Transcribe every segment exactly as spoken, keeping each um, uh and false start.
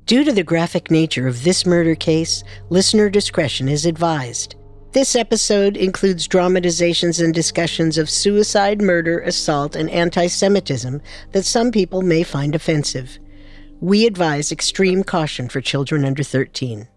Due to the graphic nature of this murder case, listener discretion is advised. This episode includes dramatizations and discussions of suicide, murder, assault, and anti-Semitism that some people may find offensive. We advise extreme caution for children under thirteen.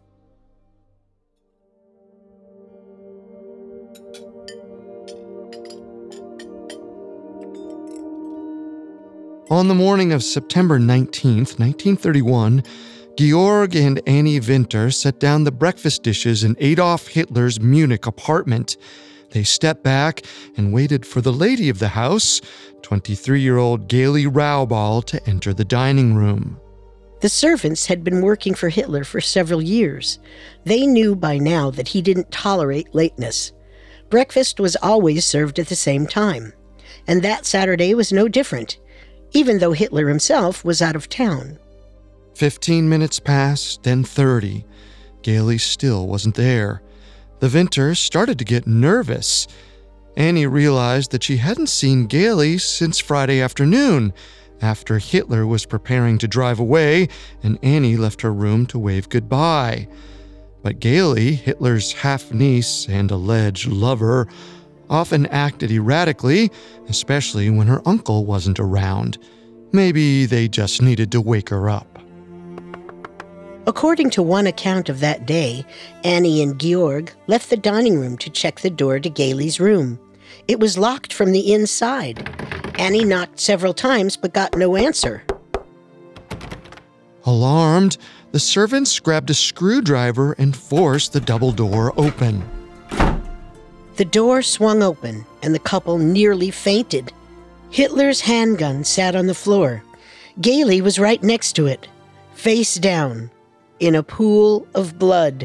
On the morning of September nineteenth, nineteen thirty-one, Georg and Annie Winter set down the breakfast dishes in Adolf Hitler's Munich apartment. They stepped back and waited for the lady of the house, twenty-three-year-old Gaily Raubal, to enter the dining room. The servants had been working for Hitler for several years. They knew by now that he didn't tolerate lateness. Breakfast was always served at the same time, and that Saturday was no different, even though Hitler himself was out of town. Fifteen minutes passed, then thirty. Gaily still wasn't there. The Winters started to get nervous. Annie realized that she hadn't seen Gaily since Friday afternoon, after Hitler was preparing to drive away and Annie left her room to wave goodbye. But Gaily, Hitler's half-niece and alleged lover, often acted erratically, especially when her uncle wasn't around. Maybe they just needed to wake her up. According to one account of that day, Annie and Georg left the dining room to check the door to Gaily's room. It was locked from the inside. Annie knocked several times but got no answer. Alarmed, the servants grabbed a screwdriver and forced the double door open. The door swung open, and the couple nearly fainted. Hitler's handgun sat on the floor. Gaily was right next to it, face down, in a pool of blood.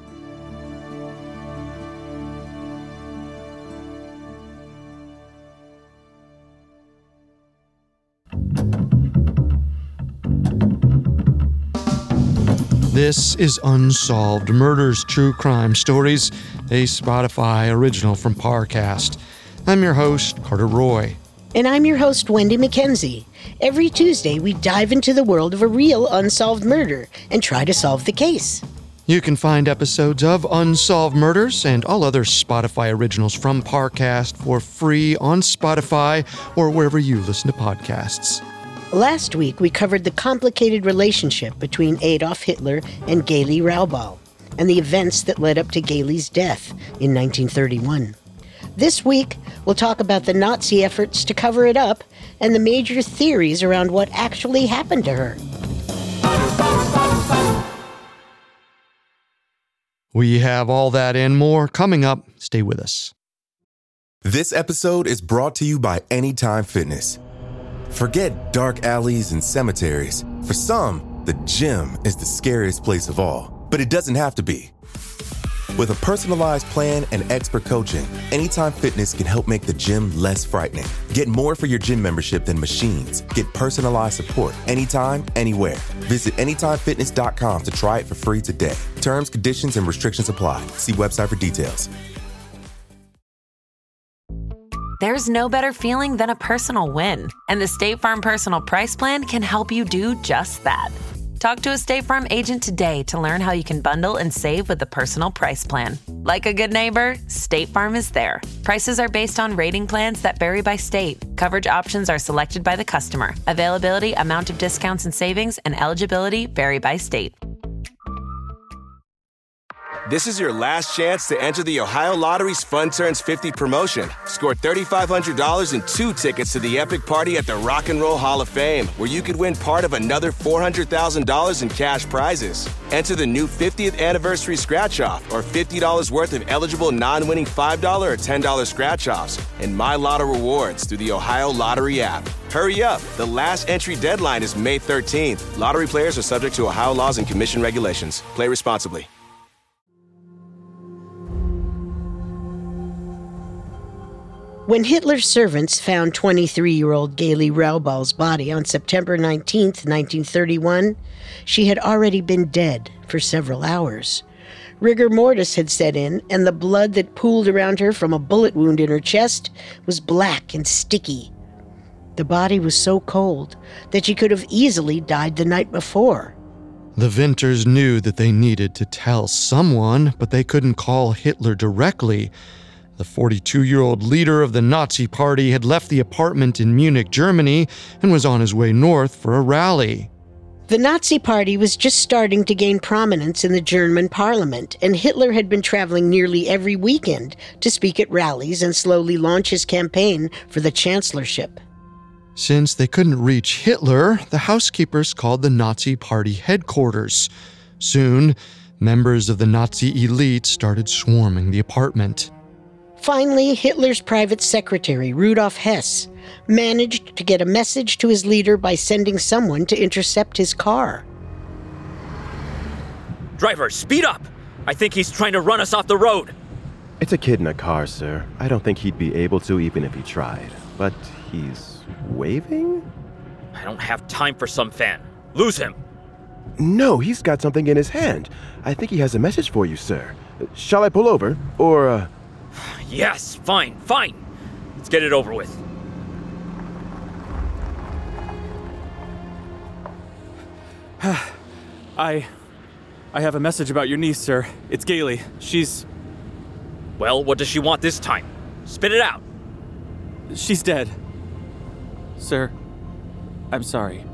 This is Unsolved Murders True Crime Stories, a Spotify original from Parcast. I'm your host, Carter Roy. And I'm your host, Wendy McKenzie. Every Tuesday, we dive into the world of a real unsolved murder and try to solve the case. You can find episodes of Unsolved Murders and all other Spotify originals from Parcast for free on Spotify or wherever you listen to podcasts. Last week, we covered the complicated relationship between Adolf Hitler and Gaily Raubal and the events that led up to Gaily's death in nineteen thirty-one. This week, we'll talk about the Nazi efforts to cover it up and the major theories around what actually happened to her. We have all that and more coming up. Stay with us. This episode is brought to you by Anytime Fitness. Forget dark alleys and cemeteries. For some, the gym is the scariest place of all, but it doesn't have to be. With a personalized plan and expert coaching, Anytime Fitness can help make the gym less frightening. Get more for your gym membership than machines. Get personalized support anytime, anywhere. Visit anytime fitness dot com to try it for free today. Terms, conditions, and restrictions apply. See website for details. There's no better feeling than a personal win, and the State Farm Personal Price Plan can help you do just that. Talk to a State Farm agent today to learn how you can bundle and save with the Personal Price Plan. Like a good neighbor, State Farm is there. Prices are based on rating plans that vary by state. Coverage options are selected by the customer. Availability, amount of discounts and savings, and eligibility vary by state. This is your last chance to enter the Ohio Lottery's Fun Turns fifty promotion. Score three thousand five hundred dollars and two tickets to the epic party at the Rock and Roll Hall of Fame, where you could win part of another four hundred thousand dollars in cash prizes. Enter the new fiftieth anniversary scratch-off or fifty dollars worth of eligible non-winning five dollars or ten dollars scratch-offs and My Lotto rewards through the Ohio Lottery app. Hurry up. The last entry deadline is May thirteenth. Lottery players are subject to Ohio laws and commission regulations. Play responsibly. When Hitler's servants found twenty-three-year-old Gaily Raubal's body on September nineteenth, nineteen thirty-one, she had already been dead for several hours. Rigor mortis had set in, and the blood that pooled around her from a bullet wound in her chest was black and sticky. The body was so cold that she could have easily died the night before. The Winters knew that they needed to tell someone, but they couldn't call Hitler directly. The forty-two-year-old leader of the Nazi Party had left the apartment in Munich, Germany, and was on his way north for a rally. The Nazi Party was just starting to gain prominence in the German parliament, and Hitler had been traveling nearly every weekend to speak at rallies and slowly launch his campaign for the chancellorship. Since they couldn't reach Hitler, the housekeepers called the Nazi Party headquarters. Soon, members of the Nazi elite started swarming the apartment. Finally, Hitler's private secretary, Rudolf Hess, managed to get a message to his leader by sending someone to intercept his car. Driver, speed up! I think he's trying to run us off the road. It's a kid in a car, sir. I don't think he'd be able to even if he tried. But he's waving? I don't have time for some fan. Lose him. No, he's got something in his hand. I think he has a message for you, sir. Shall I pull over? Or, uh... Yes, fine, fine. Let's get it over with. I... I have a message about your niece, sir. It's Gailey. She's... Well, what does she want this time? Spit it out. She's dead. Sir, I'm sorry.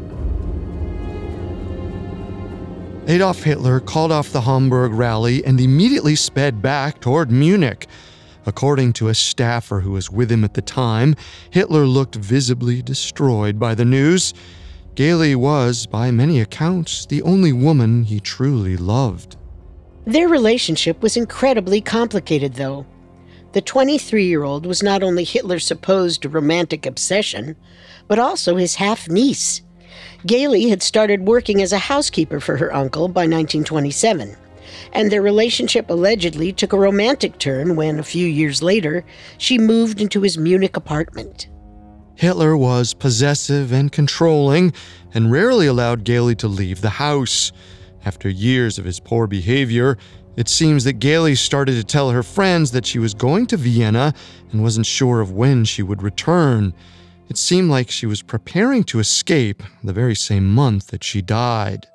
Adolf Hitler called off the Hamburg rally and immediately sped back toward Munich. According to a staffer who was with him at the time, Hitler looked visibly destroyed by the news. Gailey was, by many accounts, the only woman he truly loved. Their relationship was incredibly complicated, though. The twenty-three-year-old was not only Hitler's supposed romantic obsession, but also his half-niece. Gailey had started working as a housekeeper for her uncle by nineteen twenty-seven, and their relationship allegedly took a romantic turn when, a few years later, she moved into his Munich apartment. Hitler was possessive and controlling, and rarely allowed Gailey to leave the house. After years of his poor behavior, it seems that Gailey started to tell her friends that she was going to Vienna and wasn't sure of when she would return. It seemed like she was preparing to escape the very same month that she died.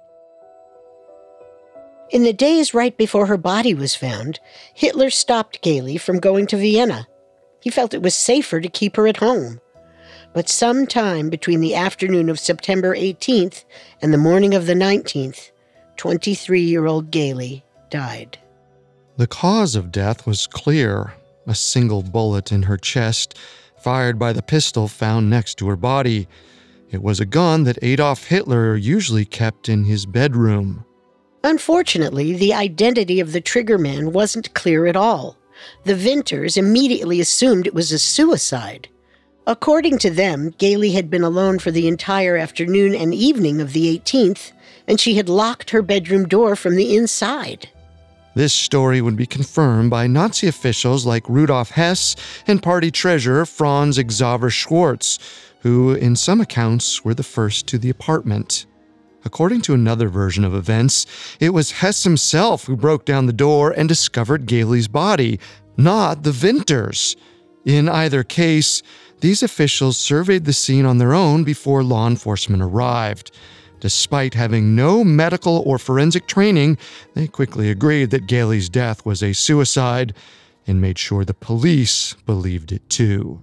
In the days right before her body was found, Hitler stopped Gailey from going to Vienna. He felt it was safer to keep her at home. But sometime between the afternoon of September eighteenth and the morning of the nineteenth, twenty-three-year-old Gailey died. The cause of death was clear: a single bullet in her chest, fired by the pistol found next to her body. It was a gun that Adolf Hitler usually kept in his bedroom. Unfortunately, the identity of the triggerman wasn't clear at all. The Winters immediately assumed it was a suicide. According to them, Gailey had been alone for the entire afternoon and evening of the eighteenth, and she had locked her bedroom door from the inside. This story would be confirmed by Nazi officials like Rudolf Hess and party treasurer Franz Xaver Schwarz, who, in some accounts, were the first to the apartment. According to another version of events, it was Hess himself who broke down the door and discovered Gailey's body, not the Winters. In either case, these officials surveyed the scene on their own before law enforcement arrived. Despite having no medical or forensic training, they quickly agreed that Gailey's death was a suicide and made sure the police believed it too.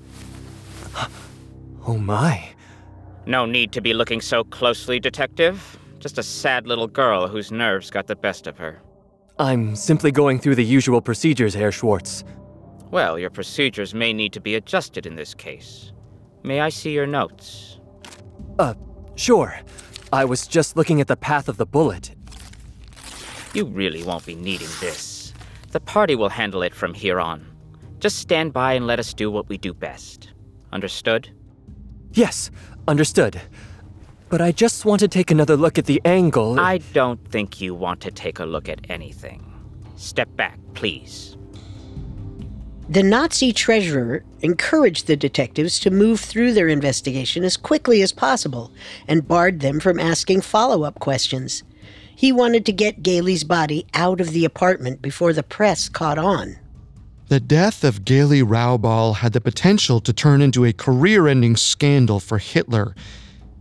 Oh my. No need to be looking so closely, Detective. Just a sad little girl whose nerves got the best of her. I'm simply going through the usual procedures, Herr Schwartz. Well, your procedures may need to be adjusted in this case. May I see your notes? Uh, sure. I was just looking at the path of the bullet. You really won't be needing this. The party will handle it from here on. Just stand by and let us do what we do best. Understood? Yes, understood. But I just want to take another look at the angle. I don't think you want to take a look at anything. Step back, please. The Nazi treasurer encouraged the detectives to move through their investigation as quickly as possible and barred them from asking follow-up questions. He wanted to get Gailey's body out of the apartment before the press caught on. The death of Gailey Raubal had the potential to turn into a career-ending scandal for Hitler.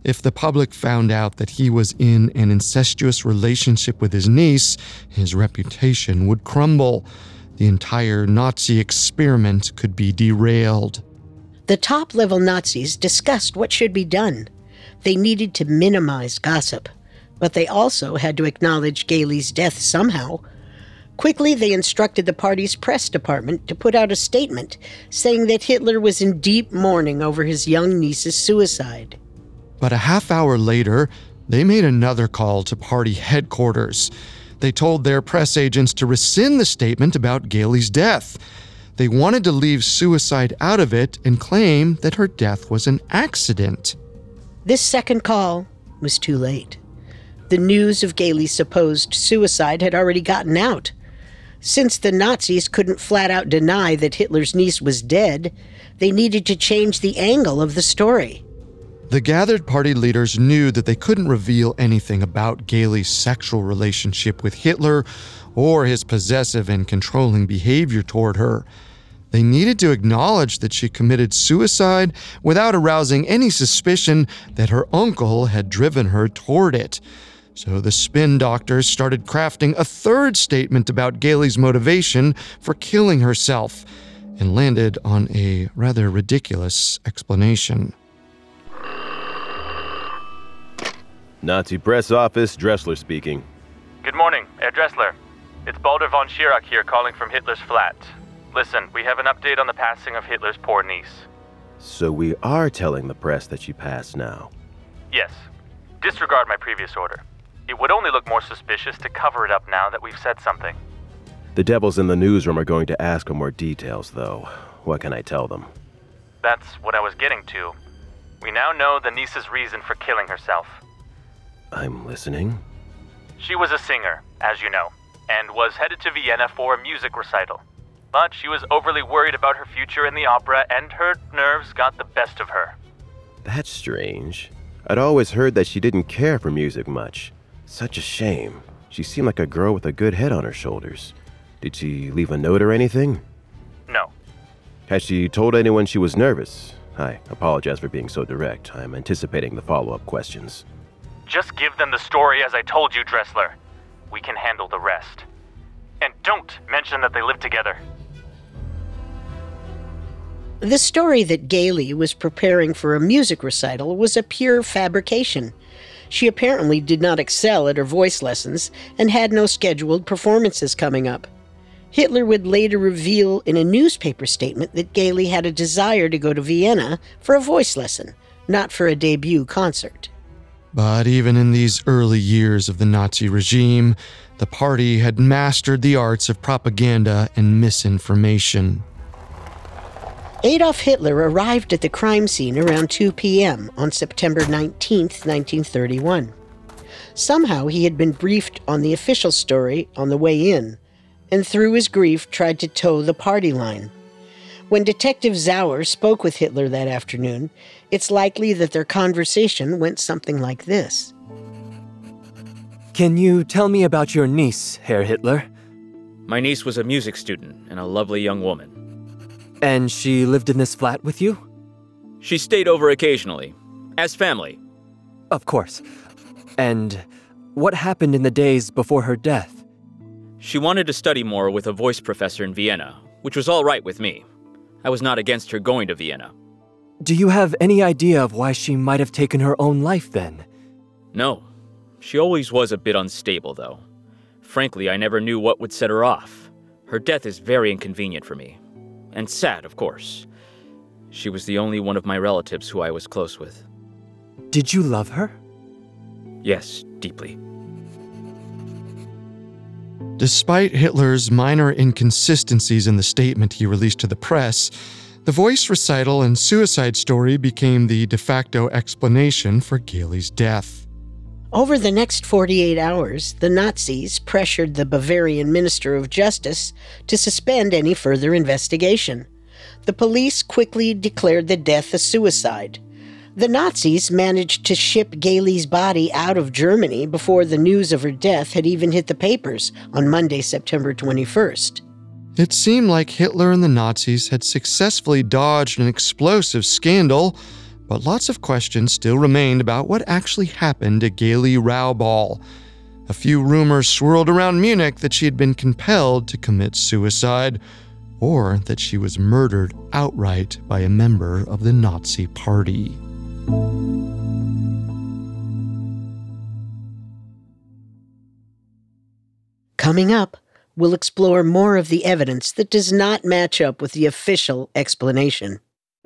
If the public found out that he was in an incestuous relationship with his niece, his reputation would crumble. The entire Nazi experiment could be derailed. The top-level Nazis discussed what should be done. They needed to minimize gossip, but they also had to acknowledge Gailey's death somehow. Quickly, they instructed the party's press department to put out a statement saying that Hitler was in deep mourning over his young niece's suicide. But a half hour later, they made another call to party headquarters. They told their press agents to rescind the statement about Gailey's death. They wanted to leave suicide out of it and claim that her death was an accident. This second call was too late. The news of Gailey's supposed suicide had already gotten out. Since the Nazis couldn't flat out deny that Hitler's niece was dead, they needed to change the angle of the story. The gathered party leaders knew that they couldn't reveal anything about Gailey's sexual relationship with Hitler or his possessive and controlling behavior toward her. They needed to acknowledge that she committed suicide without arousing any suspicion that her uncle had driven her toward it. So the spin doctors started crafting a third statement about Gailey's motivation for killing herself and landed on a rather ridiculous explanation. Nazi press office, Dressler speaking. Good morning, Herr Dressler. It's Baldur von Schirach here calling from Hitler's flat. Listen, we have an update on the passing of Hitler's poor niece. So we are telling the press that she passed now? Yes. Disregard my previous order. It would only look more suspicious to cover it up now that we've said something. The devils in the newsroom are going to ask for more details, though. What can I tell them? That's what I was getting to. We now know the niece's reason for killing herself. I'm listening. She was a singer, as you know, and was headed to Vienna for a music recital. But she was overly worried about her future in the opera, and her nerves got the best of her. That's strange. I'd always heard that she didn't care for music much. Such a shame. She seemed like a girl with a good head on her shoulders. Did she leave a note or anything? No. Has she told anyone she was nervous? I apologize for being so direct. I'm anticipating the follow-up questions. Just give them the story as I told you, Dressler. We can handle the rest. And don't mention that they live together. The story that Gailey was preparing for a music recital was a pure fabrication. She apparently did not excel at her voice lessons and had no scheduled performances coming up. Hitler would later reveal in a newspaper statement that Gailey had a desire to go to Vienna for a voice lesson, not for a debut concert. But even in these early years of the Nazi regime, the party had mastered the arts of propaganda and misinformation. Adolf Hitler arrived at the crime scene around two p.m. on September nineteenth, nineteen thirty-one. Somehow he had been briefed on the official story on the way in, and through his grief tried to toe the party line. When Detective Zauer spoke with Hitler that afternoon, it's likely that their conversation went something like this. Can you tell me about your niece, Herr Hitler? My niece was a music student and a lovely young woman. And she lived in this flat with you? She stayed over occasionally, as family. Of course. And what happened in the days before her death? She wanted to study more with a voice professor in Vienna, which was all right with me. I was not against her going to Vienna. Do you have any idea of why she might have taken her own life then? No. She always was a bit unstable, though. Frankly, I never knew what would set her off. Her death is very inconvenient for me. And sad, of course. She was the only one of my relatives who I was close with. Did you love her? Yes, deeply. Despite Hitler's minor inconsistencies in the statement he released to the press, the voice recital and suicide story became the de facto explanation for Gailey's death. Over the next forty-eight hours, the Nazis pressured the Bavarian Minister of Justice to suspend any further investigation. The police quickly declared the death a suicide. The Nazis managed to ship Gailey's body out of Germany before the news of her death had even hit the papers on Monday, September twenty-first. It seemed like Hitler and the Nazis had successfully dodged an explosive scandal, but lots of questions still remained about what actually happened to Gaily Raubal. A few rumors swirled around Munich that she had been compelled to commit suicide, or that she was murdered outright by a member of the Nazi Party. Coming up, we'll explore more of the evidence that does not match up with the official explanation.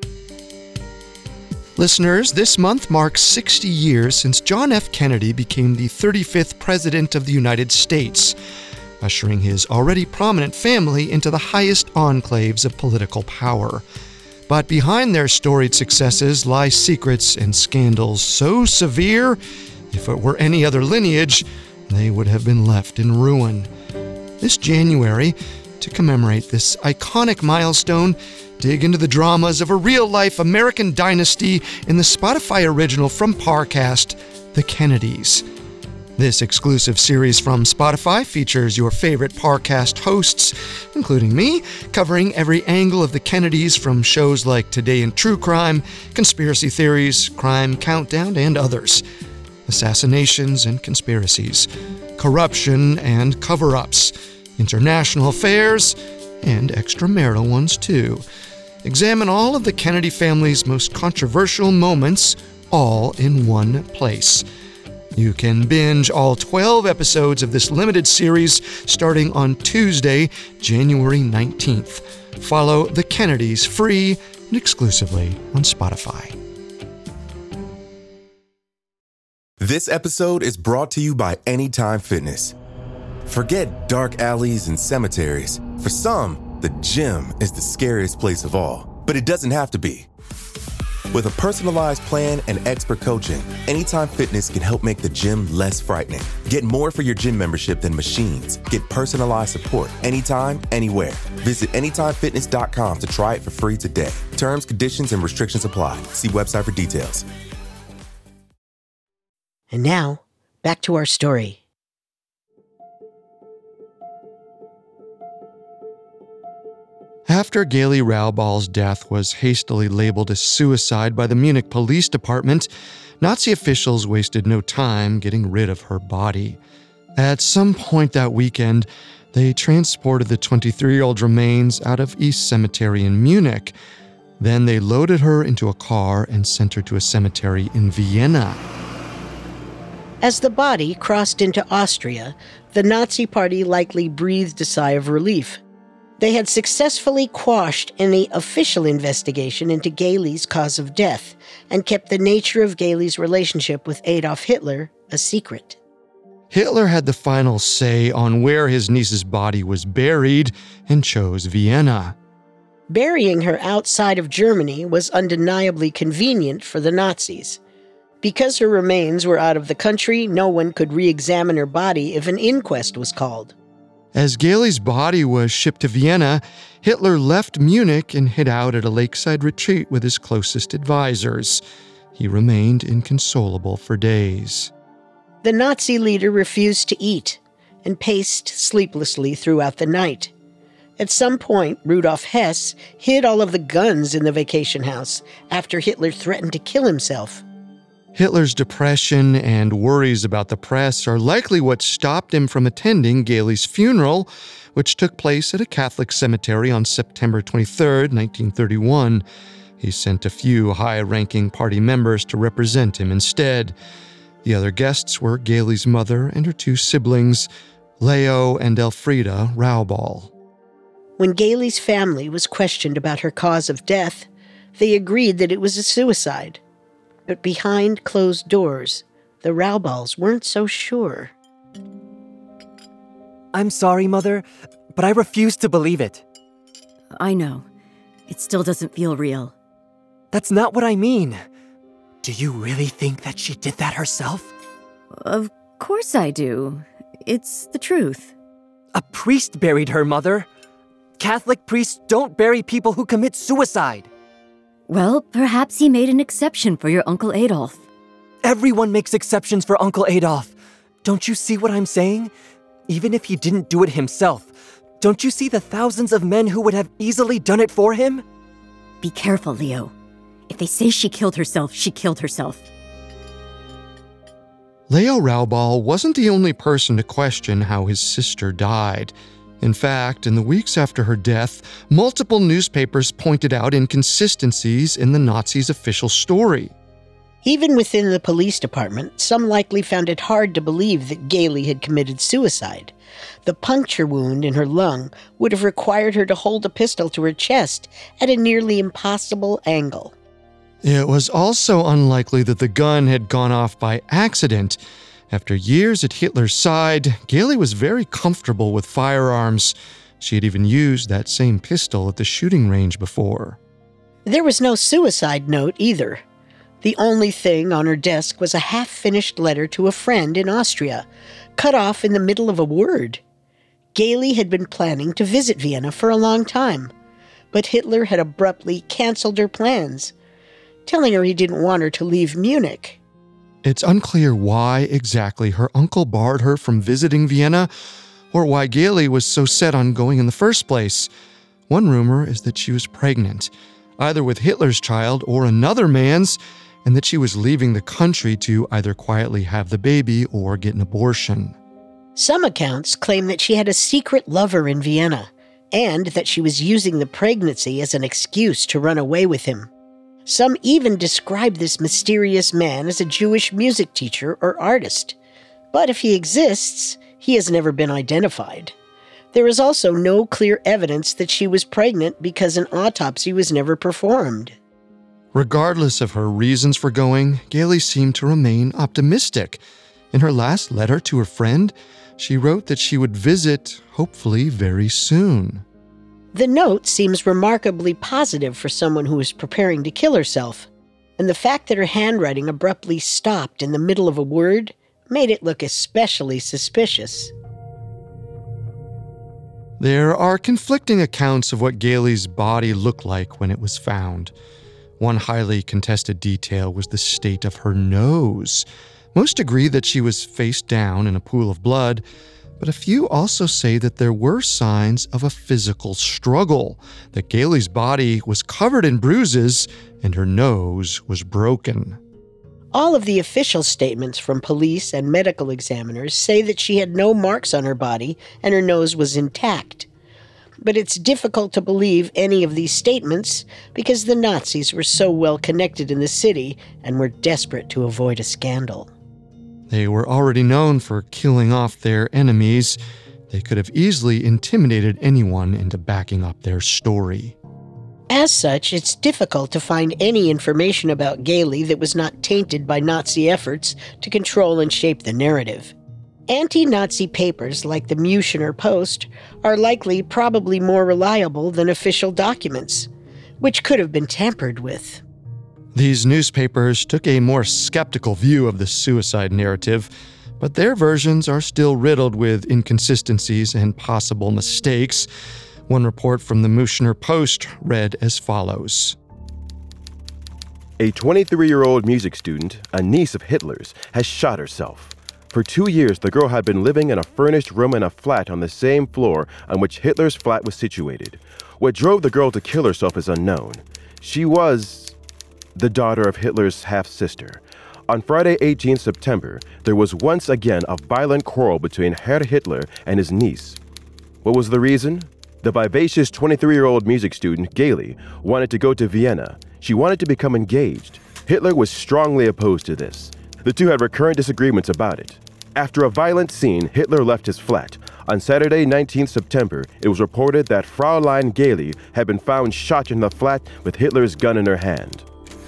Listeners, this month marks sixty years since John F. Kennedy became the thirty-fifth President of the United States, ushering his already prominent family into the highest enclaves of political power. But behind their storied successes lie secrets and scandals so severe, if it were any other lineage, they would have been left in ruin. This January, to commemorate this iconic milestone, dig into the dramas of a real-life American dynasty in the Spotify original from Parcast, The Kennedys. This exclusive series from Spotify features your favorite Parcast hosts, including me, covering every angle of the Kennedys from shows like Today in True Crime, Conspiracy Theories, Crime Countdown, and others. Assassinations and conspiracies, corruption and cover-ups, international affairs, and extramarital ones too. Examine all of the Kennedy family's most controversial moments, all in one place. You can binge all twelve episodes of this limited series starting on Tuesday, January nineteenth. Follow The Kennedys free and exclusively on Spotify. This episode is brought to you by Anytime Fitness. Forget dark alleys and cemeteries. For some, the gym is the scariest place of all, but it doesn't have to be. With a personalized plan and expert coaching, Anytime Fitness can help make the gym less frightening. Get more for your gym membership than machines. Get personalized support anytime, anywhere. Visit anytime fitness dot com to try it for free today. Terms, conditions, and restrictions apply. See website for details. And now, back to our story. After Gaily Raubal's death was hastily labeled as suicide by the Munich Police Department, Nazi officials wasted no time getting rid of her body. At some point that weekend, they transported the twenty-three-year-old remains out of East Cemetery in Munich. Then they loaded her into a car and sent her to a cemetery in Vienna. As the body crossed into Austria, the Nazi Party likely breathed a sigh of relief. They had successfully quashed any official investigation into Gaily's cause of death and kept the nature of Gaily's relationship with Adolf Hitler a secret. Hitler had the final say on where his niece's body was buried and chose Vienna. Burying her outside of Germany was undeniably convenient for the Nazis. Because her remains were out of the country, no one could re-examine her body if an inquest was called. As Gaily's body was shipped to Vienna, Hitler left Munich and hid out at a lakeside retreat with his closest advisors. He remained inconsolable for days. The Nazi leader refused to eat and paced sleeplessly throughout the night. At some point, Rudolf Hess hid all of the guns in the vacation house after Hitler threatened to kill himself. Hitler's depression and worries about the press are likely what stopped him from attending Gaily's funeral, which took place at a Catholic cemetery on September twenty-third, nineteen thirty-one. He sent a few high-ranking party members to represent him instead. The other guests were Gaily's mother and her two siblings, Leo and Elfriede Raubal. When Gaily's family was questioned about her cause of death, they agreed that it was a suicide. But behind closed doors, the Raubals weren't so sure. I'm sorry, Mother, but I refuse to believe it. I know. It still doesn't feel real. That's not what I mean. Do you really think that she did that herself? Of course I do. It's the truth. A priest buried her, Mother. Catholic priests don't bury people who commit suicide. Well, perhaps he made an exception for your Uncle Adolf. Everyone makes exceptions for Uncle Adolf. Don't you see what I'm saying? Even if he didn't do it himself, don't you see the thousands of men who would have easily done it for him? Be careful, Leo. If they say she killed herself, she killed herself. Leo Raubal wasn't the only person to question how his sister died. In fact, in the weeks after her death, multiple newspapers pointed out inconsistencies in the Nazis' official story. Even within the police department, some likely found it hard to believe that Gailey had committed suicide. The puncture wound in her lung would have required her to hold a pistol to her chest at a nearly impossible angle. It was also unlikely that the gun had gone off by accident. After years at Hitler's side, Gailey was very comfortable with firearms. She had even used that same pistol at the shooting range before. There was no suicide note either. The only thing on her desk was a half-finished letter to a friend in Austria, cut off in the middle of a word. Gailey had been planning to visit Vienna for a long time, but Hitler had abruptly canceled her plans, telling her he didn't want her to leave Munich. It's unclear why exactly her uncle barred her from visiting Vienna, or why Gailey was so set on going in the first place. One rumor is that she was pregnant, either with Hitler's child or another man's, and that she was leaving the country to either quietly have the baby or get an abortion. Some accounts claim that she had a secret lover in Vienna, and that she was using the pregnancy as an excuse to run away with him. Some even describe this mysterious man as a Jewish music teacher or artist. But if he exists, he has never been identified. There is also no clear evidence that she was pregnant because an autopsy was never performed. Regardless of her reasons for going, Gailey seemed to remain optimistic. In her last letter to her friend, she wrote that she would visit, hopefully very soon. The note seems remarkably positive for someone who was preparing to kill herself, and the fact that her handwriting abruptly stopped in the middle of a word made it look especially suspicious. There are conflicting accounts of what Gailey's body looked like when it was found. One highly contested detail was the state of her nose. Most agree that she was face down in a pool of blood, but a few also say that there were signs of a physical struggle, that Gailey's body was covered in bruises and her nose was broken. All of the official statements from police and medical examiners say that she had no marks on her body and her nose was intact. But it's difficult to believe any of these statements because the Nazis were so well connected in the city and were desperate to avoid a scandal. They were already known for killing off their enemies. They could have easily intimidated anyone into backing up their story. As such, it's difficult to find any information about Gailey that was not tainted by Nazi efforts to control and shape the narrative. Anti-Nazi papers like the Münchner Post are likely probably more reliable than official documents, which could have been tampered with. These newspapers took a more skeptical view of the suicide narrative, but their versions are still riddled with inconsistencies and possible mistakes. One report from the Münchner Post read as follows. A twenty-three-year-old music student, a niece of Hitler's, has shot herself. For two years, the girl had been living in a furnished room in a flat on the same floor on which Hitler's flat was situated. What drove the girl to kill herself is unknown. She was the daughter of Hitler's half-sister. On Friday, the eighteenth of September, there was once again a violent quarrel between Herr Hitler and his niece. What was the reason? The vivacious twenty-three-year-old music student, Gailey, wanted to go to Vienna. She wanted to become engaged. Hitler was strongly opposed to this. The two had recurrent disagreements about it. After a violent scene, Hitler left his flat. On Saturday, the nineteenth of September, it was reported that Fraulein Gailey had been found shot in the flat with Hitler's gun in her hand.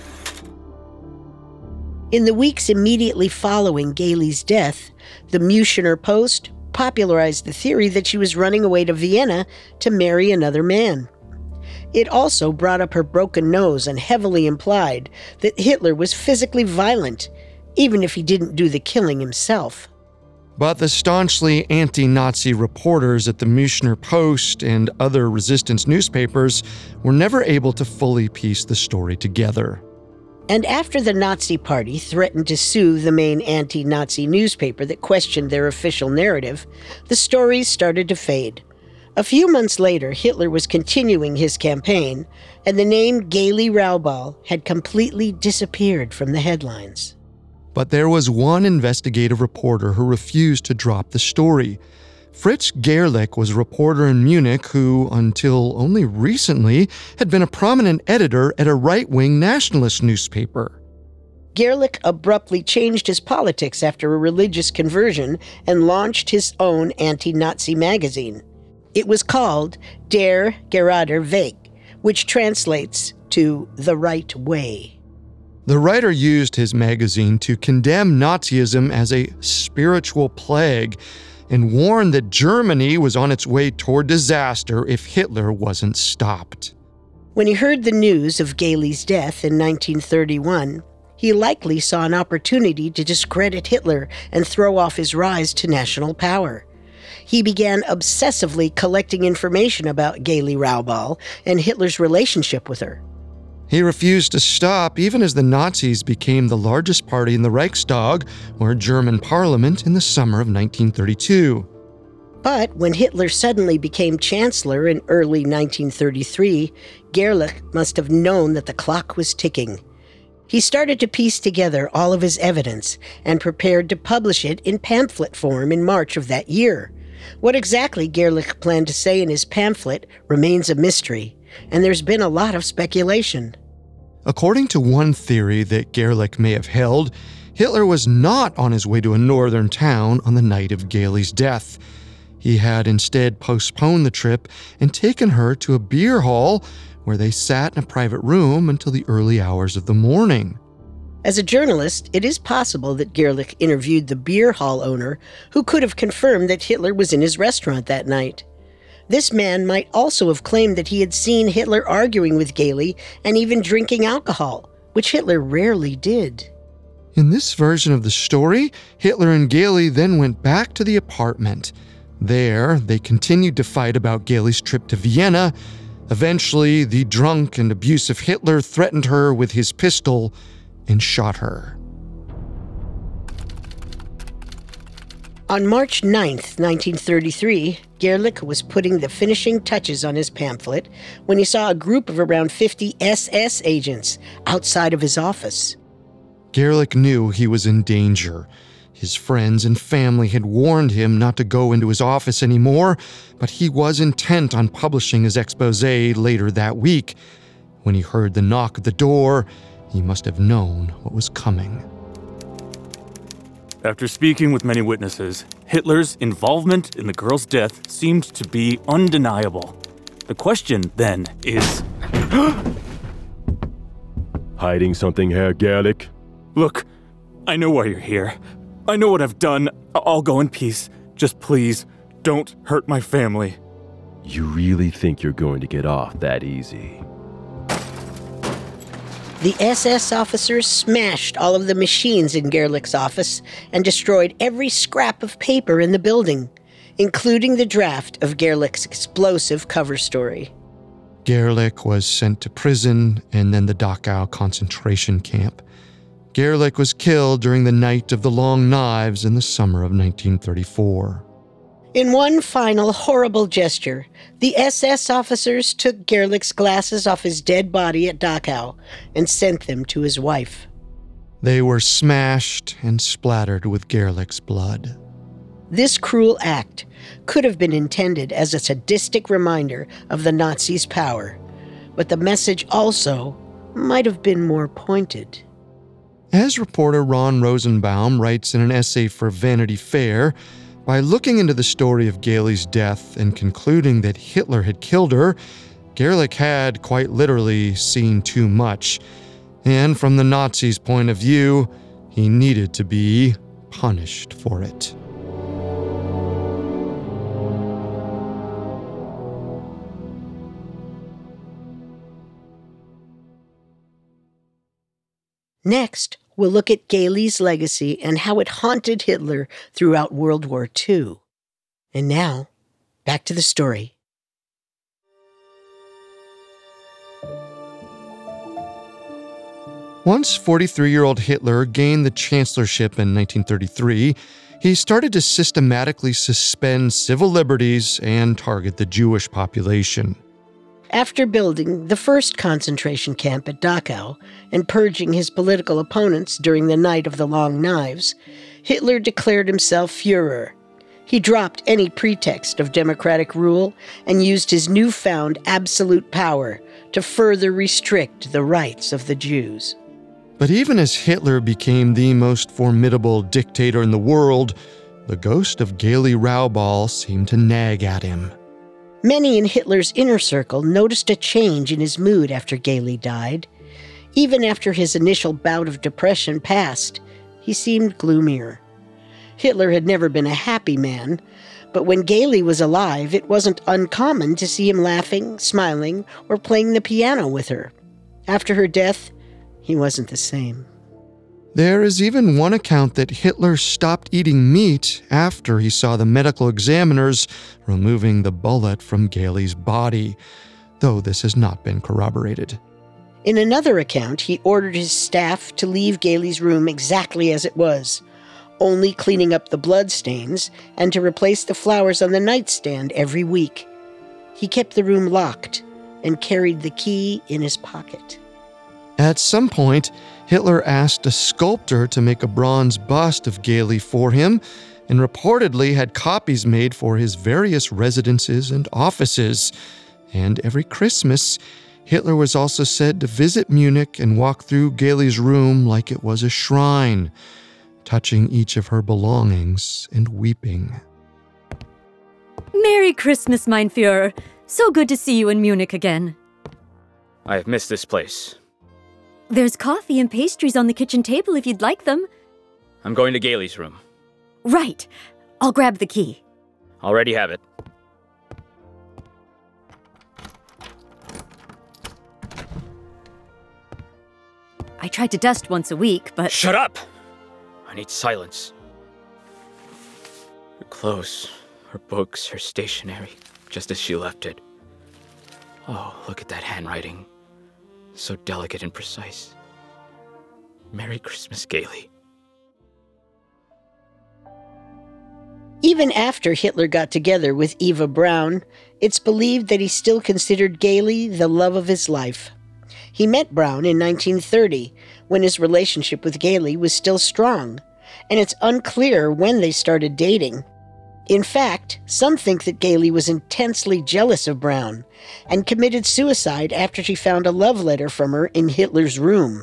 In the weeks immediately following Gailey's death, the Münchner Post popularized the theory that she was running away to Vienna to marry another man. It also brought up her broken nose and heavily implied that Hitler was physically violent, even if he didn't do the killing himself. But the staunchly anti-Nazi reporters at the Münchner Post and other resistance newspapers were never able to fully piece the story together. And after the Nazi Party threatened to sue the main anti-Nazi newspaper that questioned their official narrative, the stories started to fade. A few months later, Hitler was continuing his campaign, and the name Gaily Raubal had completely disappeared from the headlines. But there was one investigative reporter who refused to drop the story. Fritz Gerlich was a reporter in Munich who, until only recently, had been a prominent editor at a right-wing nationalist newspaper. Gerlich abruptly changed his politics after a religious conversion and launched his own anti-Nazi magazine. It was called Der Gerader Weg, which translates to The Right Way. The writer used his magazine to condemn Nazism as a spiritual plague and warned that Germany was on its way toward disaster if Hitler wasn't stopped. When he heard the news of Gaily's death in nineteen thirty-one, he likely saw an opportunity to discredit Hitler and throw off his rise to national power. He began obsessively collecting information about Gaily Raubal and Hitler's relationship with her. He refused to stop even as the Nazis became the largest party in the Reichstag, or German parliament, in the summer of nineteen thirty-two. But when Hitler suddenly became chancellor in early nineteen thirty-three, Gerlich must have known that the clock was ticking. He started to piece together all of his evidence and prepared to publish it in pamphlet form in March of that year. What exactly Gerlich planned to say in his pamphlet remains a mystery, and there's been a lot of speculation. According to one theory that Gerlich may have held, Hitler was not on his way to a northern town on the night of Gaily's death. He had instead postponed the trip and taken her to a beer hall where they sat in a private room until the early hours of the morning. As a journalist, it is possible that Gerlich interviewed the beer hall owner, who could have confirmed that Hitler was in his restaurant that night. This man might also have claimed that he had seen Hitler arguing with Gaily and even drinking alcohol, which Hitler rarely did. In this version of the story, Hitler and Gaily then went back to the apartment. There, they continued to fight about Gaily's trip to Vienna. Eventually, the drunk and abusive Hitler threatened her with his pistol and shot her. On March ninth, nineteen thirty-three, Gerlich was putting the finishing touches on his pamphlet when he saw a group of around fifty S S agents outside of his office. Gerlich knew he was in danger. His friends and family had warned him not to go into his office anymore, but he was intent on publishing his exposé later that week. When he heard the knock at the door, he must have known what was coming. After speaking with many witnesses, Hitler's involvement in the girl's death seemed to be undeniable. The question, then, is... Hiding something, Herr Gerlich? Look, I know why you're here. I know what I've done. I- I'll go in peace. Just please, don't hurt my family. You really think you're going to get off that easy? The S S officers smashed all of the machines in Gerlich's office and destroyed every scrap of paper in the building, including the draft of Gerlich's explosive cover story. Gerlich was sent to prison and then the Dachau concentration camp. Gerlich was killed during the Night of the Long Knives in the summer of nineteen thirty-four. In one final horrible gesture, the S S officers took Gerlich's glasses off his dead body at Dachau and sent them to his wife. They were smashed and splattered with Gerlich's blood. This cruel act could have been intended as a sadistic reminder of the Nazis' power, but the message also might have been more pointed. As reporter Ron Rosenbaum writes in an essay for Vanity Fair, by looking into the story of Gaily's death and concluding that Hitler had killed her, Gerlich had, quite literally, seen too much. And from the Nazis' point of view, he needed to be punished for it. Next, we'll look at Gaily's legacy and how it haunted Hitler throughout World War Two. And now, back to the story. Once forty-three-year-old Hitler gained the chancellorship in nineteen thirty-three, he started to systematically suspend civil liberties and target the Jewish population. After building the first concentration camp at Dachau and purging his political opponents during the Night of the Long Knives, Hitler declared himself Führer. He dropped any pretext of democratic rule and used his newfound absolute power to further restrict the rights of the Jews. But even as Hitler became the most formidable dictator in the world, the ghost of Geli Raubal seemed to nag at him. Many in Hitler's inner circle noticed a change in his mood after Geli died. Even after his initial bout of depression passed, he seemed gloomier. Hitler had never been a happy man, but when Geli was alive, it wasn't uncommon to see him laughing, smiling, or playing the piano with her. After her death, he wasn't the same. There is even one account that Hitler stopped eating meat after he saw the medical examiners removing the bullet from Geli's body, though this has not been corroborated. In another account, he ordered his staff to leave Geli's room exactly as it was, only cleaning up the bloodstains and to replace the flowers on the nightstand every week. He kept the room locked and carried the key in his pocket. At some point, Hitler asked a sculptor to make a bronze bust of Geli for him, and reportedly had copies made for his various residences and offices. And every Christmas, Hitler was also said to visit Munich and walk through Geli's room like it was a shrine, touching each of her belongings and weeping. Merry Christmas, mein Führer. So good to see you in Munich again. I have missed this place. There's coffee and pastries on the kitchen table if you'd like them. I'm going to Geli's room. Right. I'll grab the key. Already have it. I tried to dust once a week, but... Shut up! I need silence. Her clothes, her books, her stationery, just as she left it. Oh, look at that handwriting. So delicate and precise. Merry Christmas, Geli. Even after Hitler got together with Eva Braun, it's believed that he still considered Geli the love of his life. He met Braun in nineteen thirty, when his relationship with Geli was still strong, and it's unclear when they started dating. In fact, some think that Geli was intensely jealous of Braun and committed suicide after she found a love letter from her in Hitler's room.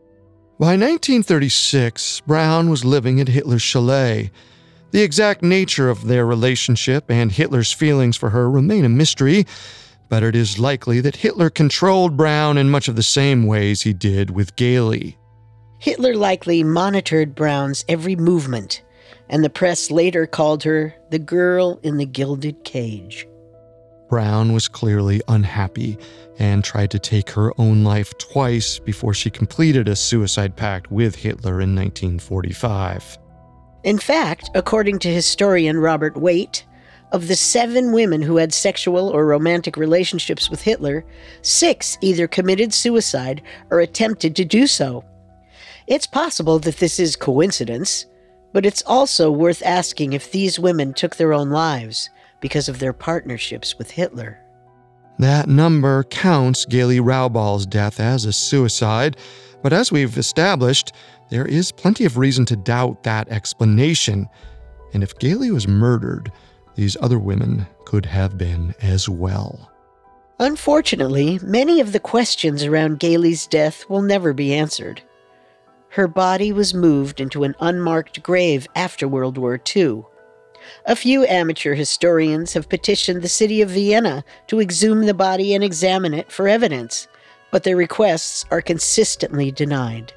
By nineteen thirty-six, Braun was living at Hitler's chalet. The exact nature of their relationship and Hitler's feelings for her remain a mystery, but it is likely that Hitler controlled Braun in much of the same ways he did with Geli. Hitler likely monitored Braun's every movement, and the press later called her the girl in the gilded cage. Braun was clearly unhappy and tried to take her own life twice before she completed a suicide pact with Hitler in nineteen forty-five. In fact, according to historian Robert Waite, of the seven women who had sexual or romantic relationships with Hitler, six either committed suicide or attempted to do so. It's possible that this is coincidence, but it's also worth asking if these women took their own lives because of their partnerships with Hitler. That number counts Geli Raubal's death as a suicide, but as we've established, there is plenty of reason to doubt that explanation. And if Geli was murdered, these other women could have been as well. Unfortunately, many of the questions around Geli's death will never be answered. Her body was moved into an unmarked grave after World War Two. A few amateur historians have petitioned the city of Vienna to exhume the body and examine it for evidence, but their requests are consistently denied.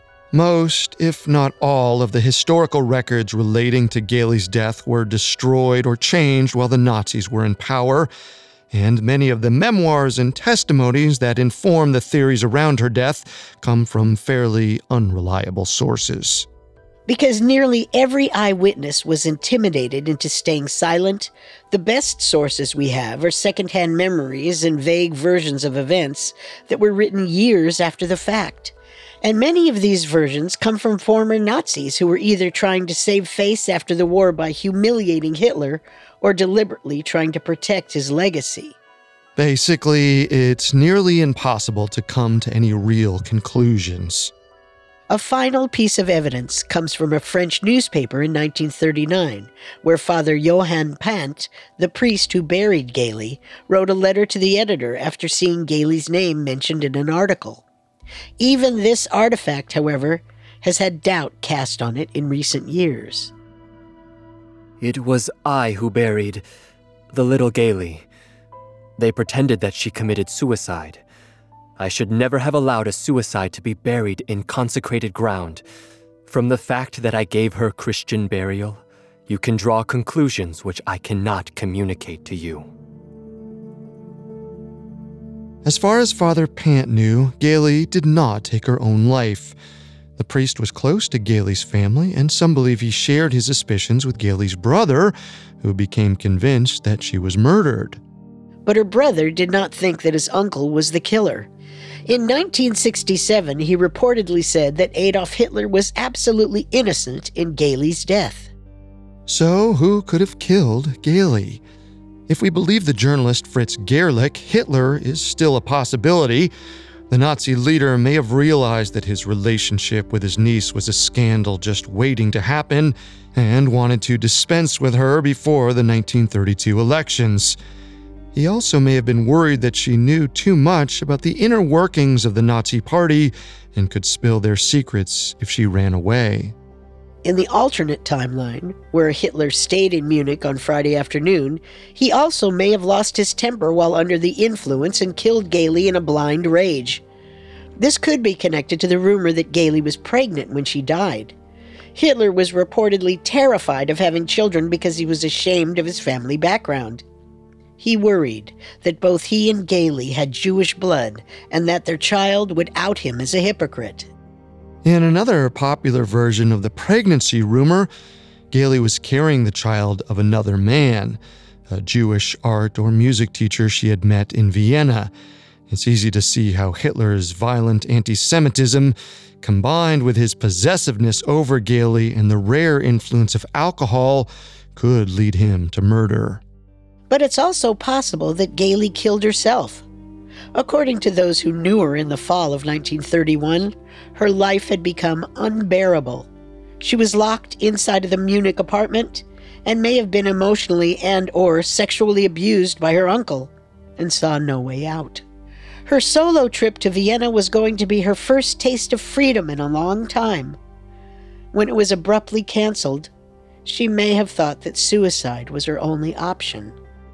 Most, if not all, of the historical records relating to Geli's death were destroyed or changed while the Nazis were in power, and many of the memoirs and testimonies that inform the theories around her death come from fairly unreliable sources. Because nearly every eyewitness was intimidated into staying silent, the best sources we have are secondhand memories and vague versions of events that were written years after the fact. And many of these versions come from former Nazis who were either trying to save face after the war by humiliating Hitler or deliberately trying to protect his legacy. Basically, it's nearly impossible to come to any real conclusions. A final piece of evidence comes from a French newspaper in nineteen thirty-nine, where Father Johann Pant, the priest who buried Gailey, wrote a letter to the editor after seeing Gailey's name mentioned in an article. Even this artifact, however, has had doubt cast on it in recent years. It was I who buried the little Gailey. They pretended that she committed suicide. I should never have allowed a suicide to be buried in consecrated ground. From the fact that I gave her Christian burial, you can draw conclusions which I cannot communicate to you. As far as Father Pant knew, Gailey did not take her own life. The priest was close to Gailey's family, and some believe he shared his suspicions with Gailey's brother, who became convinced that she was murdered. But her brother did not think that his uncle was the killer. In nineteen sixty-seven, he reportedly said that Adolf Hitler was absolutely innocent in Gailey's death. So, who could have killed Gailey? If we believe the journalist Fritz Gerlich, Hitler is still a possibility. The Nazi leader may have realized that his relationship with his niece was a scandal just waiting to happen and wanted to dispense with her before the nineteen thirty-two elections. He also may have been worried that she knew too much about the inner workings of the Nazi Party and could spill their secrets if she ran away. In the alternate timeline, where Hitler stayed in Munich on Friday afternoon, he also may have lost his temper while under the influence and killed Gailey in a blind rage. This could be connected to the rumor that Gailey was pregnant when she died. Hitler was reportedly terrified of having children because he was ashamed of his family background. He worried that both he and Gailey had Jewish blood and that their child would out him as a hypocrite. In another popular version of the pregnancy rumor, Gailey was carrying the child of another man, a Jewish art or music teacher she had met in Vienna. It's easy to see how Hitler's violent anti-Semitism, combined with his possessiveness over Gailey and the rare influence of alcohol, could lead him to murder. But it's also possible that Gailey killed herself. According to those who knew her in the fall of nineteen thirty-one, her life had become unbearable. She was locked inside of the Munich apartment and may have been emotionally and or sexually abused by her uncle and saw no way out. Her solo trip to Vienna was going to be her first taste of freedom in a long time. When it was abruptly canceled, she may have thought that suicide was her only option.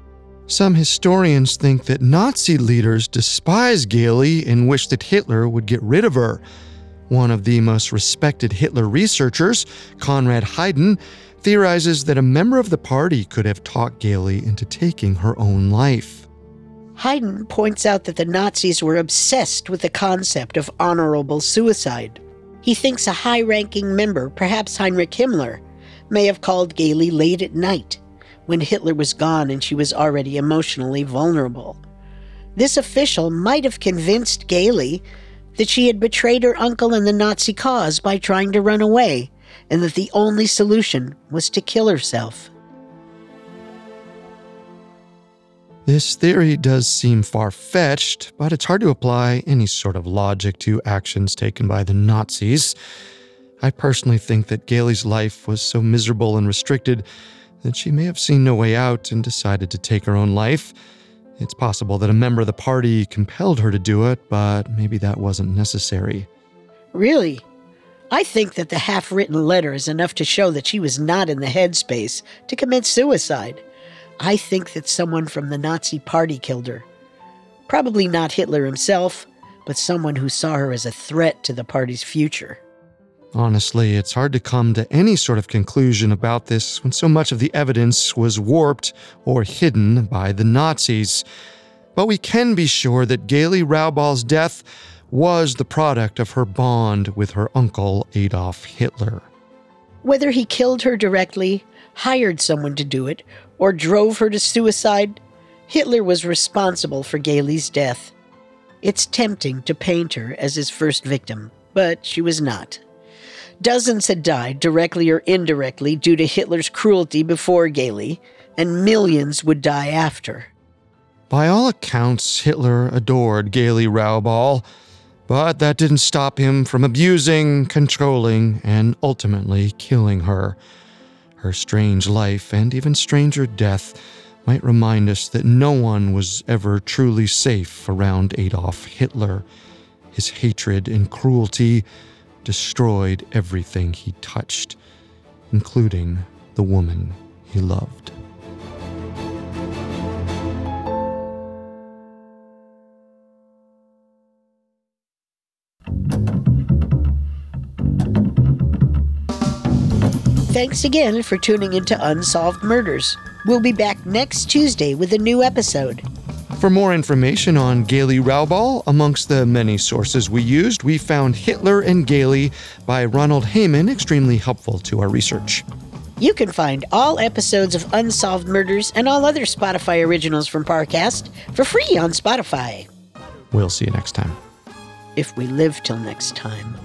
Some historians think that Nazi leaders despise Gailey and wish that Hitler would get rid of her. One of the most respected Hitler researchers, Konrad Heiden, theorizes that a member of the party could have talked Gailey into taking her own life. Heiden points out that the Nazis were obsessed with the concept of honorable suicide. He thinks a high-ranking member, perhaps Heinrich Himmler, may have called Gailey late at night, when Hitler was gone and she was already emotionally vulnerable. This official might have convinced Gailey that she had betrayed her uncle and the Nazi cause by trying to run away, and that the only solution was to kill herself. This theory does seem far-fetched, but it's hard to apply any sort of logic to actions taken by the Nazis. I personally think that Gailey's life was so miserable and restricted that she may have seen no way out and decided to take her own life. It's possible that a member of the party compelled her to do it, but maybe that wasn't necessary. Really? I think that the half-written letter is enough to show that she was not in the headspace to commit suicide. I think that someone from the Nazi party killed her. Probably not Hitler himself, but someone who saw her as a threat to the party's future. Honestly, it's hard to come to any sort of conclusion about this when so much of the evidence was warped or hidden by the Nazis. But we can be sure that Gailey Rauball's death was the product of her bond with her uncle Adolf Hitler. Whether he killed her directly, hired someone to do it, or drove her to suicide, Hitler was responsible for Gailey's death. It's tempting to paint her as his first victim, but she was not. Dozens had died, directly or indirectly, due to Hitler's cruelty before Gailey, and millions would die after. By all accounts, Hitler adored Gailey Raubal, but that didn't stop him from abusing, controlling, and ultimately killing her. Her strange life, and even stranger death, might remind us that no one was ever truly safe around Adolf Hitler. His hatred and cruelty destroyed everything he touched, including the woman he loved. Thanks again for tuning into Unsolved Murders. We'll be back next Tuesday with a new episode. For more information on Gailey Raubal, amongst the many sources we used, we found Hitler and Gailey by Ronald Heyman extremely helpful to our research. You can find all episodes of Unsolved Murders and all other Spotify originals from Parcast for free on Spotify. We'll see you next time. If we live till next time.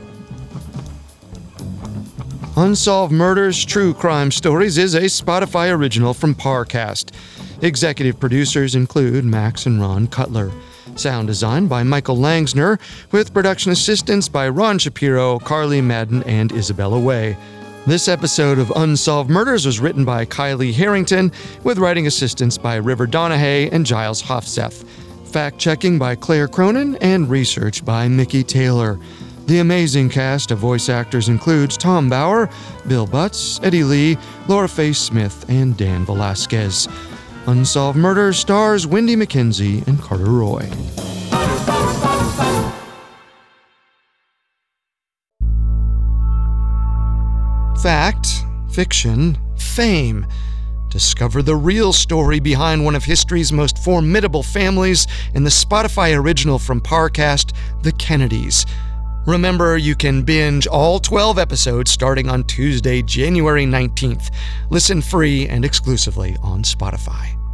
Unsolved Murders True Crime Stories is a Spotify original from Parcast. Executive producers include Max and Ron Cutler. Sound design by Michael Langsner, with production assistance by Ron Shapiro, Carly Madden, and Isabella Way. This episode of Unsolved Murders was written by Kylie Harrington, with writing assistance by River Donahue and Giles Hofseth. Fact-checking by Claire Cronin, and research by Mickey Taylor. The amazing cast of voice actors includes Tom Bauer, Bill Butts, Eddie Lee, Laura Faye Smith, and Dan Velasquez. Unsolved Murders stars Wendy McKenzie and Carter Roy. Fact, fiction, fame. Discover the real story behind one of history's most formidable families in the Spotify original from Parcast, The Kennedys. Remember, you can binge all twelve episodes starting on Tuesday, January nineteenth. Listen free and exclusively on Spotify.